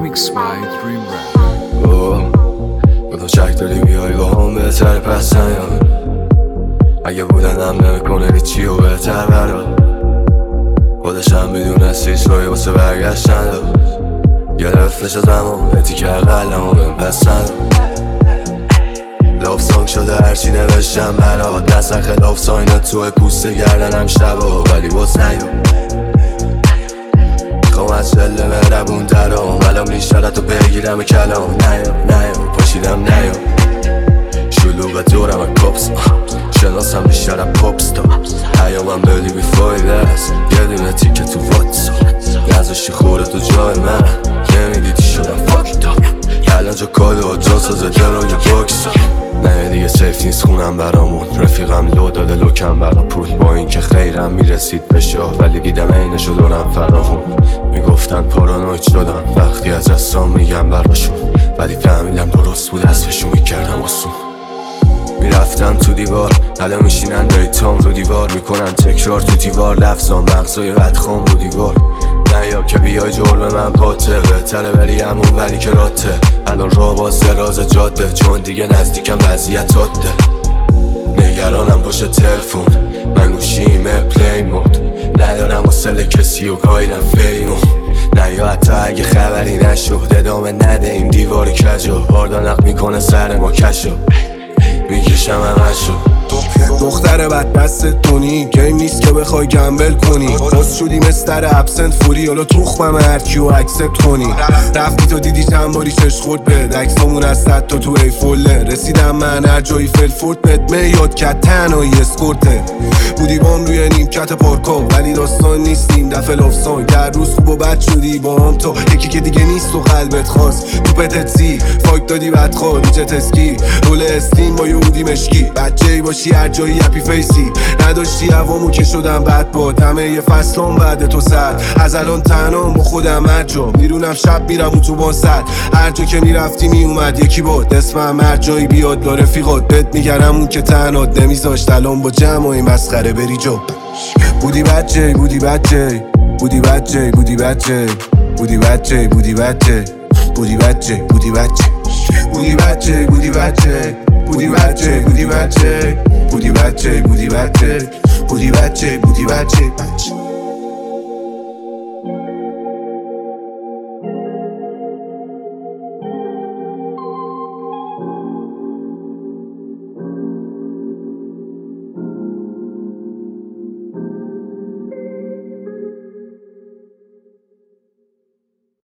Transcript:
Remix by Dream Rap. با تو شک داری بیایی با هم بهتر پس نیام. اگه بودنم نمیکنه هیچی و بهتر برا خودشم بدون سیس روی واسه برگشتن گرفتش از زمان بهتی که قلم و بهم پس ندام. لاف سانگ شده هرچی نوشتم برات نسن خلاف ساینت توی پوست گردنم شبا ولی باز نیام. خوام از چله مهربون ترام الان بیشترتو بگیرم کلام نیام پاشیدم نیام شلوغ دورم کپس شناسم بیشتر پاپستا پیامم دادی بی فایده است یه دونه تیکه تو واتساپ نذاشتی خوره تو جای من نمیدیدی شدم فاکتا الان جا کادو جا سازه درای باکسا نه دیگه سیف نیست خونم برامون رفیقم لو داده لوکم برا پول با این که خیرم میرسید به شاه ولی دیدم عینشو دارم فراهم میگفتن پارانوید شدم وقتی از دستام میگم براشون ولی فهمیدم درست بود اسمشو میکردم آسون. میرفتم تو دیوار الان میشینن دیتام رو دیوار میکنن تکرار تو دیوار لفظام مغزای ردخام رو دیوار نه یا که بیای جرم من پاته بهتره بری همون ولی که راته الان را باز دراز جاده چون دیگه نزدیکم وضعیت عاده نگرانم پشت تلفون من گوشیمه پلی مود ندارم وصل کسی و گایدم فیمو نه یا حتی اگه خبری نشد ادامه نده این دیوار کجو باردانق میکنه سر ما کشو میکشم همشو. دختر بد دست تونی گیم نیست که بخوای گمبل کنی باز شدی مستر ابسنت فوری حالا تخمم هرکیو اکسپت کنی رفتی تو دیدی چند باری چش خورد بد عکسامون از صد تا تو ایفوله رسیدم من هر جایی فلفورد بد میاد کت تنهایی اسکورته بودی بام روی نیمکت پارکا ولی داستان نیستیم دفعه لافسان در روز خوب و بد شدی با هم تو یکی که دیگه نیست و قلبت خواست تو پتتسی فاک دادی بدخواه ریجت اسکی رول استیم با یهودی مشکی بچه‌ای باشی هر جایی اپی فیسی نداشتی هوامو که شدم بد باد همه یه فصلام بعد تو سر از الان تنام با خودم هر جا میرونم شب میرم اون تو باسد هر جا که میرفتی میومد یکی باد اسمم هر جایی بیاد با رفیقات بد میگرم اون که تنات نمیذاشت الان با جمعای مسخره بری جا بودی بچه بودی بچه بودی بچه بودی بچه بودی بچه بودی بچه بودی بچه بودی بچه بودی بچه بودی بچه بودی بچه بودی بچه بودی بچه بودی بچه بودی بچه بودی بچه